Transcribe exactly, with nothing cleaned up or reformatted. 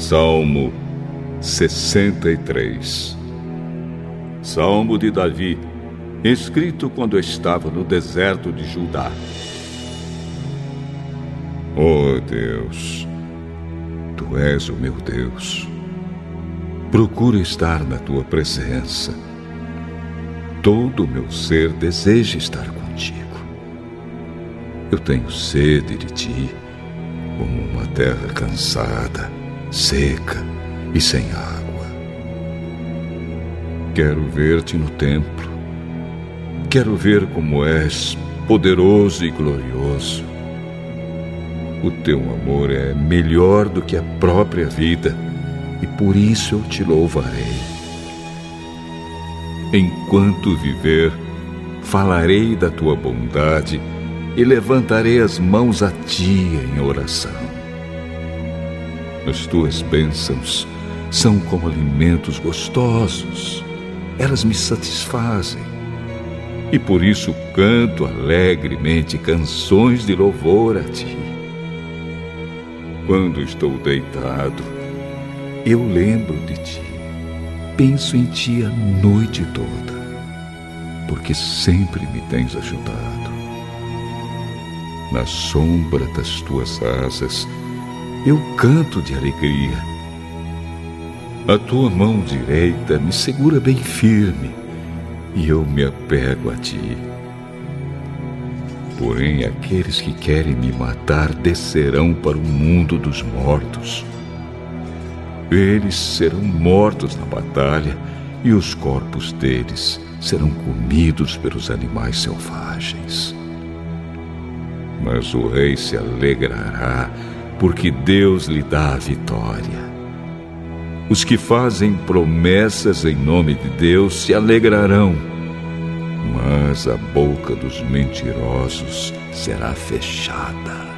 Salmo sessenta e três. Salmo de Davi, escrito quando estava no deserto de Judá. Ó Deus, Tu és o meu Deus. Procuro estar na Tua presença. Todo o meu ser deseja estar contigo. Eu tenho sede de Ti, como uma terra cansada, seca e sem água. Quero ver-te no templo. Quero ver como és poderoso e glorioso. O teu amor é melhor do que a própria vida, e por isso eu te louvarei. Enquanto viver, falarei da tua bondade e levantarei as mãos a ti em oração. As tuas bênçãos são como alimentos gostosos, elas me satisfazem, e por isso canto alegremente canções de louvor a ti. Quando estou deitado, eu lembro de ti, penso em ti a noite toda, porque sempre me tens ajudado. Na sombra das tuas asas, eu canto de alegria. A tua mão direita me segura bem firme, e eu me apego a ti. Porém, aqueles que querem me matar descerão para o mundo dos mortos. Eles serão mortos na batalha, e os corpos deles serão comidos pelos animais selvagens. Mas o rei se alegrará, porque Deus lhe dá a vitória. Os que fazem promessas em nome de Deus se alegrarão, mas a boca dos mentirosos será fechada.